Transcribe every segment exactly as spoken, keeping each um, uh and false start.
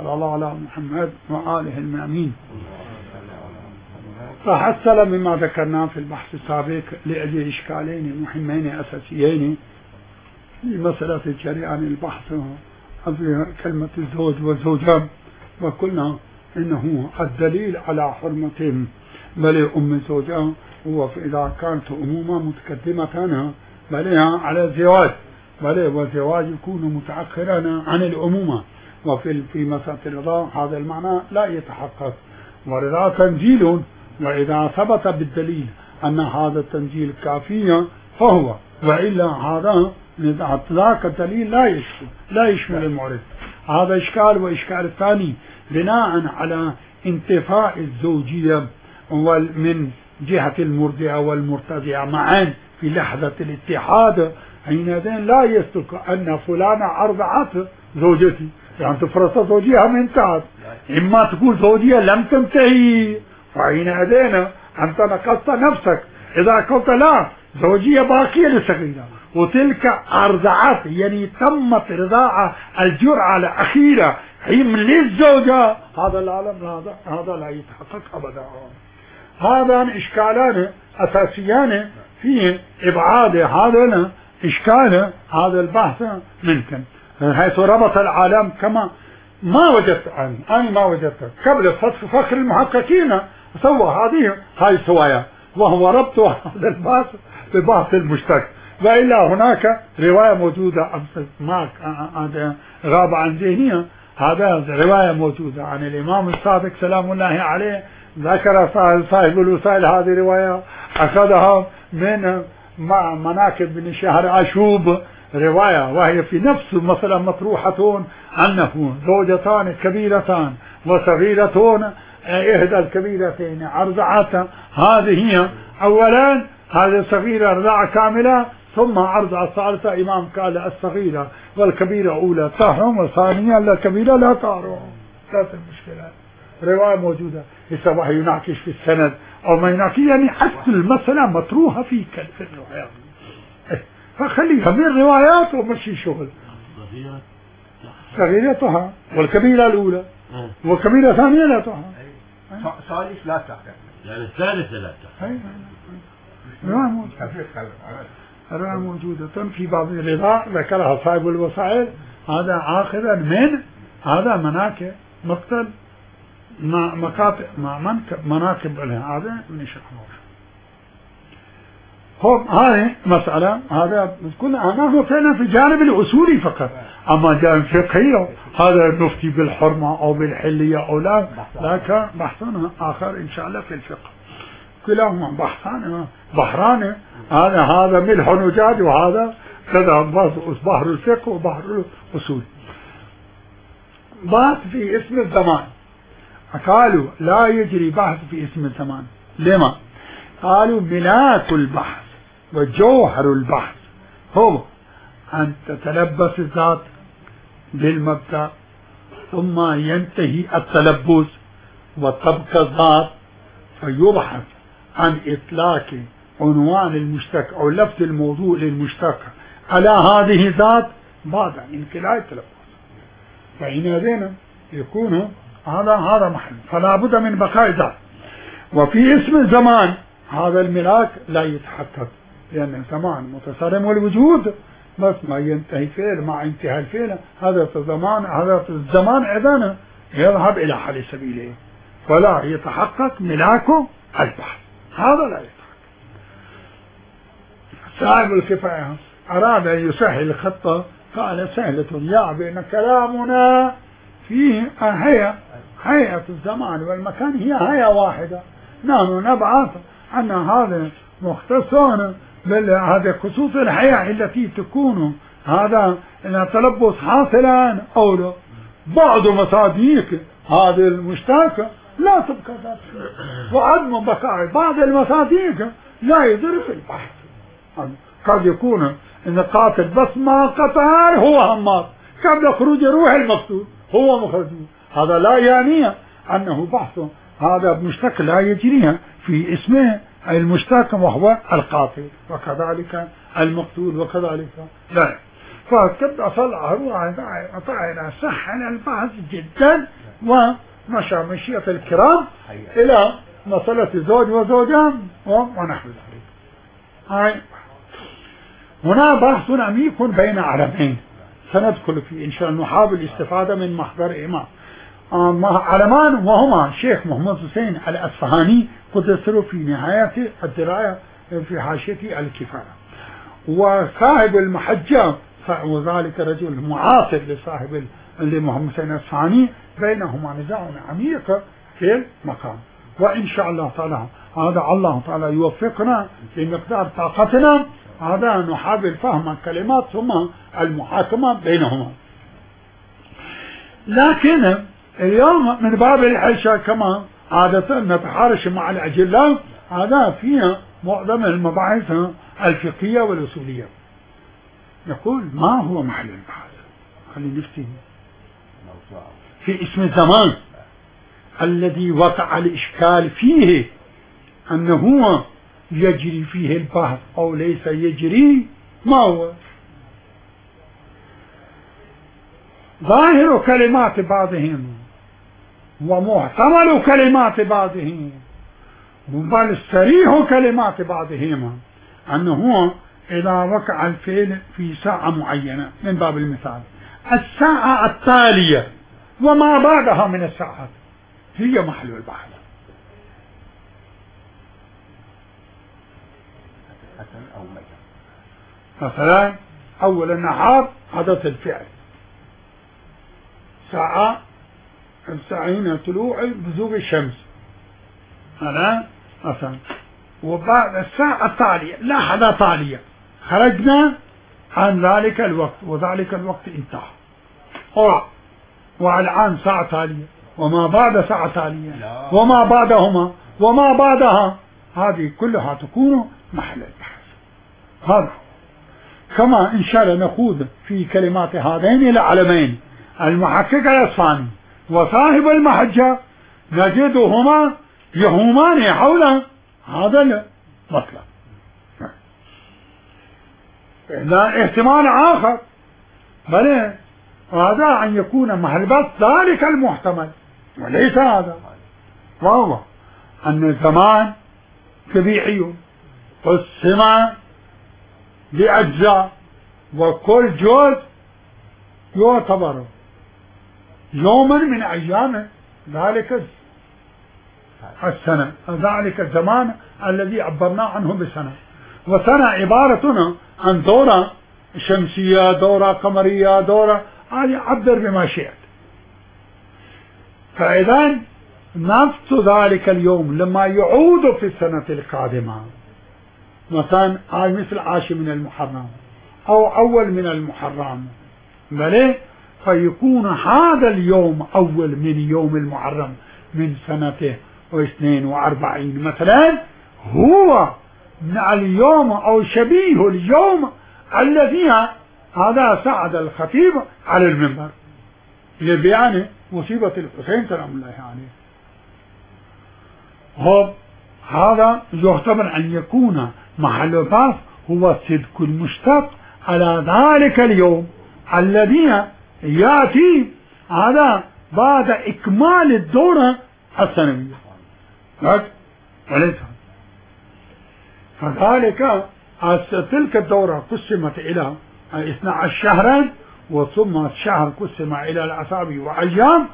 صلى الله على محمد وآله المأمين. فحصل مما ذكرناه في البحث السابق لأجل إشكالين مهمين أساسيين في مسألة جريان البحث في كلمة الزوج والزوجة، وقلنا إنه الدليل على حرمتهم بل أم الزوجة هو إذا كانت أمومة متقدمة بل على الزواج، بل والزواج يكون متأخرا عن الأمومة. وفي في مسألة الرضا هذا المعنى لا يتحقق، والرضا تنزيل، وإذا ثبت بالدليل أن هذا التنزيل كافيا فهو، وإلا هذا ذاك الدليل لا يشمل لا يشمل المعرض. هذا إشكال. وإشكال الثاني بناء على انتفاء الزوجية من جهة المرضعة والمرتضعة معا في لحظة الاتحاد، حينئذ لا يصدق أن فلانة أرضعت زوجتي، يعني تفرط زوجها من انتهت، إما تقول زوجية لم تنتهي، فحينئذ أنت نقصت نفسك. إذا قلت لا زوجية باقية للصغيرة وتلك أرضعت، يعني تمت رضاعة الجرعة الأخيرة حين للزوجة، هذا العالم هذا هذا لا يتحقق أبدا. هذان إشكالان أساسيان في إبعاد هذا إشكال هذا البحث ممكن، حيث ربط العالم كما ما وجدت أنا أنا ما وجدت قبل فخر المحققين سوى هذه هاي سوايا، وهو ربط هذا البحث ببحث المشتق. وإلا هناك رواية موجودة ما غاب عن ذهني، هذا رواية موجودة عن الإمام الصادق سلام الله عليه، ذكر صاحب الوسائل هذه رواية أخذها من مناكب بن شهر عاشوب رواية، وهي في نفس مثلا مطروحة أنه زوجتان كبيرتان وصغيرتان، إحدى الكبيرتين أرضعت، هذه هي أولا هذه الصغيرة رضاعة كاملة، ثم أرضع الثالثة إمام قال الصغيرة والكبيرة أولى تحرم وثانيا الكبيرة لا تحرم. ثلاث المشكلات رواية موجودة، سواء يناقش في السند أو ما يناقش، يعني حتى المسألة مطروحة في في الروايات، فخليها من روايات ومشي شغل. صغيرتها والكبيرة الأولى والكبيرة الثانية لا تحرم، ثالث لا تحرم، يعني الثالثة لا تحرم. رواية موجودة في باب الرضاع ذكرها صاحب الوسائل، هذا آخذا من هذا مناكب مقتل ما مكاتب ما منكب مناكب لها، هذا من يشرحه. هم هذه مسألة، هذا كنا نحن فعلا في الجانب الأصولي فقط، أما جانب فقهي هذا نفتي بالحرمة أو بالحلية أو لا، لكن بحثنا آخر إن شاء الله في الفقه، كلاهما بحثان بحران، هذا هذا ملح وجاج وهذا كذا بحر الفقه وبحر الأصول. بحث في اسم الزمان، قالوا لا يجري بحث في اسم الزمان. لما؟ قالوا ملاك البحث وجوهر البحث هو أن تتلبس الذات بالمبدأ ثم ينتهي التلبس وتبقى الذات، فيبحث عن إطلاق عنوان المشتق أو لفظ الموضوع للمشتق على هذه الذات بعد انقلاع التلبس، فحينئذ يكون هذا هذا محل، فلا بد من بقاء ذات. وفي اسم الزمان هذا الملاك لا يتحقق، لأن الزمان متصرم والوجود بس ما ينتهي فعل مع انتهاء الفعل، هذا في الزمان هذا في الزمان إذن يذهب إلى حل سبيله، فلا يتحقق ملاك البحث، هذا لا يتحقق. صاحب الكفاية أراد أن يسهل الخطة، قال سهلة يا بين كلامنا فيه هيئة هيئة الزمان والمكان هي هيئة واحدة، نحن نبعث أن هذا مختصر بهذه خصوص الهيئة التي تكون هذا إن تلبس حاصلا أو لا. بعض مصاديق هذه المشتركة لا تبقى ذات، وعدم بقاء بعض المصاديق لا يضر في البحث. قد يكون إن قاتل بس ما قتل هو همار قبل خروج روح المقتول هو مخرج، هذا لا يعني أنه بحث، هذا مشتق لا يجريها في اسمه المشتق وهو القاتل، وكذلك المقتول وكذلك لا. فتبدأ طلع طلع سهل البحث جدا، ومشى مشيئة الكرام إلى مسألة زوج وزوجان ونحو ذلك. هاي هنا بحث عميق بين علمين سندخل فيه إن شاء الله، نحاول الاستفادة من محضرهما. علمان وهما شيخ محمد حسين الأصفهاني قدسه في نهاية الدراية في حاشية الكفاية، وصاحب المحجة وذلك رجل معاصر لصاحب لمحمد حسين الأصفهاني، بينهما نزاع عميق في المقام. وإن شاء الله تعالى هذا الله تعالى يوفقنا بمقدار طاقتنا، هذا نحاول فهم الكلمات ثم المحاكمة بينهما. لكن اليوم من باب الحشا كما عادة نتحارش مع الأجلاء، هذا فيها معظم المباحث الفقهية والأصولية. نقول ما هو محل البحث؟ خلينا نفتي في اسم الزمان الذي وقع الإشكال فيه، أنه يجري فيه البحث أو ليس يجري. ما هو ظاهر كلمات بعضهم ومحتمل كلمات بعضهم، بل صريح كلمات بعضهم أنه إذا وقع الفعل في ساعة معينة، من باب المثال الساعة التالية وما بعدها من الساعات هي محل البحث. مثلا أول النهار حدث الفعل ساعة الساعين طلوع بزوغ الشمس أنا مثلا، وبعد الساعة التالية لحظة تالية خرجنا عن ذلك الوقت وذلك الوقت انتهى. أوه. والآن ساعة تالية وما بعد ساعة تالية وما بعدهما وما بعدها، هذه كلها تكون محل البحث. هذا كما إن شاء الله نخوض في كلمات هذين العلمين المحقق الأصفهاني وصاحب المحجة، نجدهما يهومان حول هذا المطلب. إذا احتمال آخر بل هذا أن يكون محل بحث ذلك المحتمل وليس هذا، وهو أن الزمان طبيعي قسم لأجزاء، وكل جزء يعتبر يوما من أيام ذلك السنة، ذلك الزمان الذي عبرنا عنه بسنة. وسنة عبارتنا عن دورة شمسية، دورة قمرية، دورة هذه عبر بما شئت. فإذا نفس ذلك اليوم لما يعود في السنة القادمة، مثلا مثل عاشر من المحرم أو أول من المحرم، بل فيكون هذا اليوم أول من يوم المحرم من سنته واثنين وأربعين مثلا، هو من اليوم أو شبيه اليوم الذي هذا سعد الخطيب على المنبر لبيان مصيبة الحسين سلام الله عليه. هو هذا يحتمل أن يكون محل البحث هو الصدق المشتق على ذلك اليوم الذي يأتي هذا بعد إكمال الدورة السنوية. فذلك تلك الدورة قسمت إلى اثنا عشر شهرا، وثم الشهر قسم إلى الأسابيع وأيام،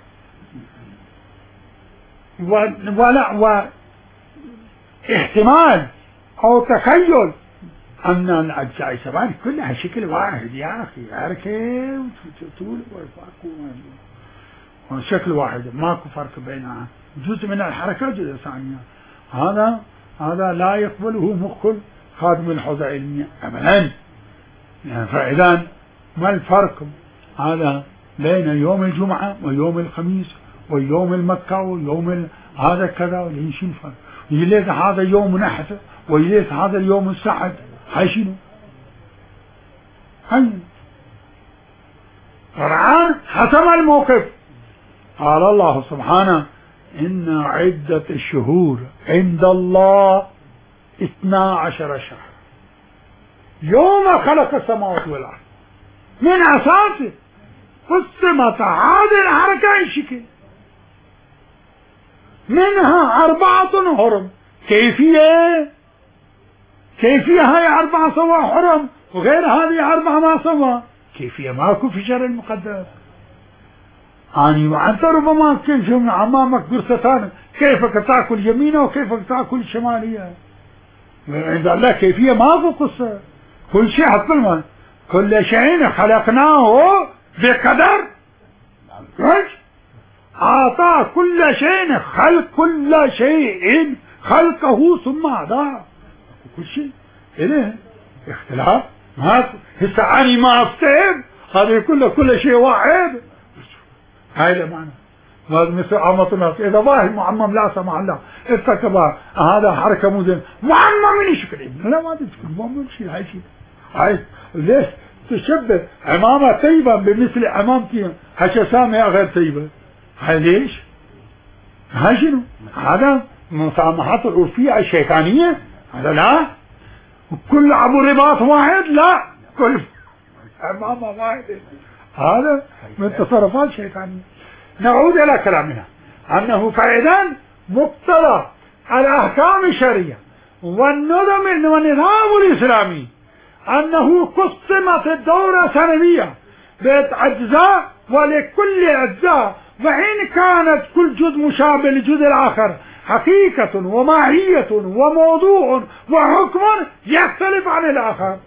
ولا واحتمال أو تخيل أن الأجزاء السبعة كلها شكل واحد. يا أخي حركة طول وشكل واحد، ماكو فرق بينها، جزء من الحركة جزء ثانية. هذا هذا لا يقبله مخ خادم الحوزة العلمية أبدا. يعني فإذا ما الفرق هذا بين يوم الجمعة ويوم الخميس ويوم المكة ويوم هذا كذا؟ وليش الفرق؟ يليس هذا يوم نحس ويليس هذا اليوم السعد، هاي شنو؟ هاي فرعان حسم الموقف. قال الله سبحانه: إن عدة الشهور عند الله اثنا عشر شهر يوم خلق السماوات والأرض من أساسه قسمت هذه الحركة أي شكل، منها أربعة حرم. كيفية كيفية هاي أربعة سوا حرم وغير هذه أربعة ما سوا، كيفية ماكو في شرع المقدس. أني وأنت ربما كيف أمامك قرصتان، كيفك تأكل يمينه وكيفك تأكل شمالية. عند الله كيفية ماكو قصة، كل شيء حط لنا، كل شيء خلقناه بقدر. أعطى كل شيء خلق، كل شيء خلقه ثم أعطاه كل شيء. إيه اختلاف ماكو. هسه أني ما أفتهم هذا كله كل شيء واحد. هاي المعنى. مثل عامة الناس إذا ظاهر معمم لا سمح الله ارتكب هذا حركة مو زين، معمم من يشكل لا ما تشكل معمم شيء. هاي شيء هاي ليش تشبه عمامة طيبة بمثل عمامتي هشسامة غير طيبة؟ هاي ليش؟ هاي شنو؟ هذا مسامحات العرفية الشيطانية؟ هذا لا. كل أبو رباط واحد لا، كل عمامة واحدة. هذا من تصرفات شيطانية. نعود إلى كلامنا أنه فإذا مقتضى الأحكام الشرعية والنظم والنظام الإسلامي أنه قسمت الدورة سنوية بأجزاء، ولكل أجزاء وإن كانت كل جزء مشابه للجزء الآخر حقيقة وماهية وموضوع وحكم يختلف عن الآخر.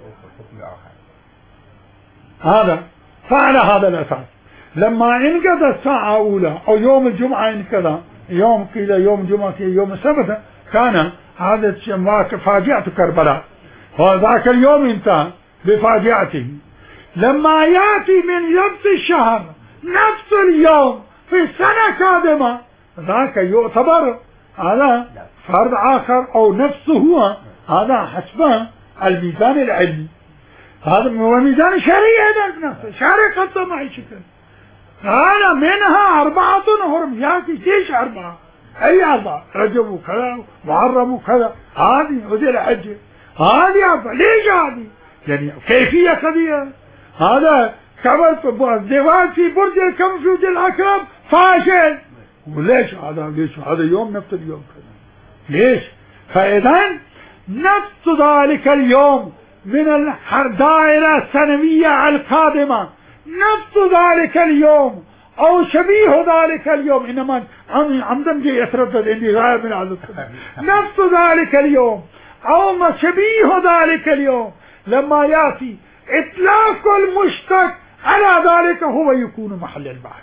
هذا فعلى هذا الأساس لما انقضى الساعة أولى أو يوم الجمعة انقضى، يوم قيل يوم الجمعة قيل يوم السبت، كان هذا فاجعة كربلاء، وذاك اليوم انتهى بفاجعته. لما يأتي من نفس الشهر نفس اليوم في السنة القادمة، ذاك يعتبر هذا فرد آخر أو نفسه هو، هذا حسب الميزان العلمي. هذا هو ميزان الشرعي. هذا نفسه شرعي قد ما يشكل. هذا منها أربعة حرم، يأتي ليش أربعة؟ أي أربعة؟ رجب وكذا محرم وكذا، هذه وذي الحجة، هذه أربعة. ليش هذه؟ يعني كيفية قضية. هذا كمان الزواج في برج الكنفوذ الأكرم فاشل. وليش هذا؟ ليش هذا يوم نفس اليوم كذا؟ ليش؟ فإذا نفس ذلك اليوم من الدائرة السنوية القادمة، نفس ذلك اليوم أو شبيه ذلك اليوم، إنما عمدا جاي يتردد عندي غاية من هذا نفس ذلك اليوم أو ما شبيه ذلك اليوم، لما يأتي إطلاق المشتق على ذلك هو يكون محل البحث.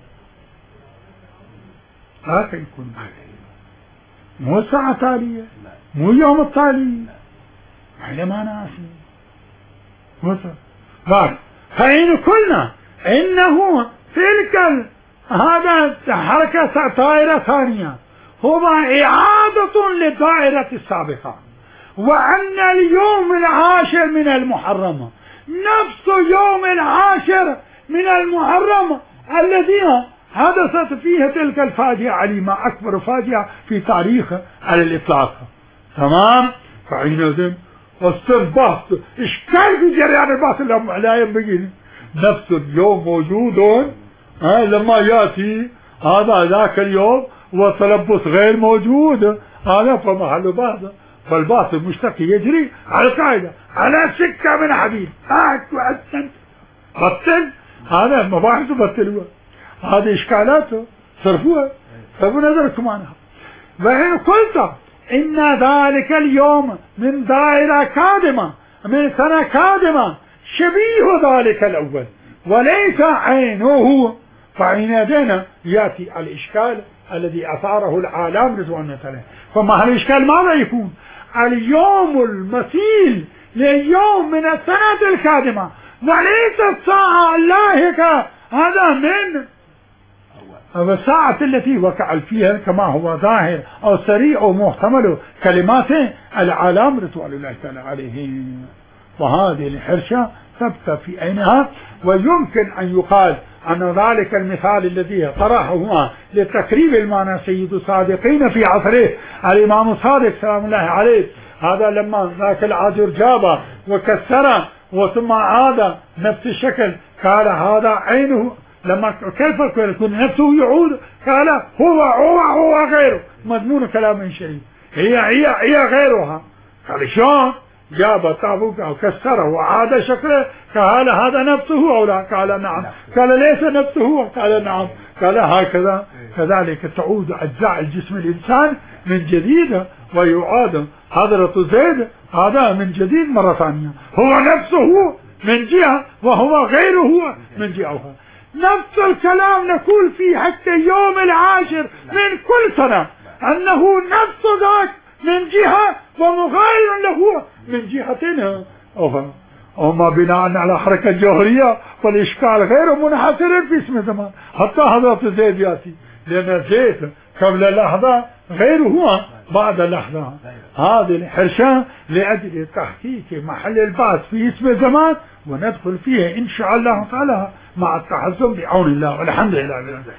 هذا يكون محل، مو الساعة التالية، مو اليوم التالي. هذا ما ناسي مثلا. فإن قلنا إنه تلك هذا حركة دائرة ثانية هو إعادة للدائرة السابقة، وأن اليوم العاشر من المحرم نفس يوم العاشر من المحرم الذي حدثت فيه تلك الفاجعة عليمة، أكبر فاجعة في تاريخ على الإطلاق. تمام. فحينئذ البحث إشكال في جريان البحث لا ينبغي نفس اليوم موجود. ها لما يأتي هذا ذاك اليوم وتلبس غير موجود، هذا فمحل بحث. فالبحث المشتق يجري على القاعدة على سكة من حديد. بطل هذا مباحث بطلوها، هذه إشكالاته صرفوها، فبنظركم عنها. وإن قلت إن ذلك اليوم من دائرة قادمة من سنة قادمة شبيه ذلك الأول وليس عينه، فحينئذ يأتي الإشكال الذي أثاره العالم رضوان الله تعالى. فما الإشكال ماذا يكون؟ اليوم المثيل لليوم من السنة القادمة وليس الساعة اللاحقة، هذا من الساعة التي وقع فيها كما هو ظاهر أو سريع أو محتمل كلمات العالم رضوان الله تعالى عليهم. وهذه الحرشة ثبت في عينها. ويمكن أن يقال أن ذلك المثال الذي طرحه لتقريب المعنى سيد الصادقين في عصره الإمام الصادق سلام الله عليه، هذا لما ذاك العذر جاب وكسر وثم عاد نفس الشكل قال هذا عينه، لما كيف يكون نفسه يعود قال هو هو هو غيره، مضمون كلام شريف هي هي هي غيرها. قال شلون؟ جاب الطابوق أو كسره وعاد شكله، قال هذا نفسه أو لا؟ قال نعم. قال ليس نفسه؟ قال نعم. قال هكذا كذلك تعود أجزاء الجسم الإنسان من جديد ويعاد حضرة زيد هذا من جديد مرة ثانية، هو نفسه من جهة وهو غيره من جهة. نفس الكلام نقول فيه حتى يوم العاشر من كل سنة، أنه نفس ذاك من جهة ومغاير له من جهتين أخرى. وما بناء على حركة جوهرية والإشكال غير منحصر في اسم زمان، حتى حضرة زيد يأتي، لأن زيد قبل لحظة غير هو بعد لحظة. هذه الحرشة لأجل تحقيق محل البعث في اسم زمان، وندخل فيه إن شاء الله تعالى مع التحزم بعون الله والحمد لله.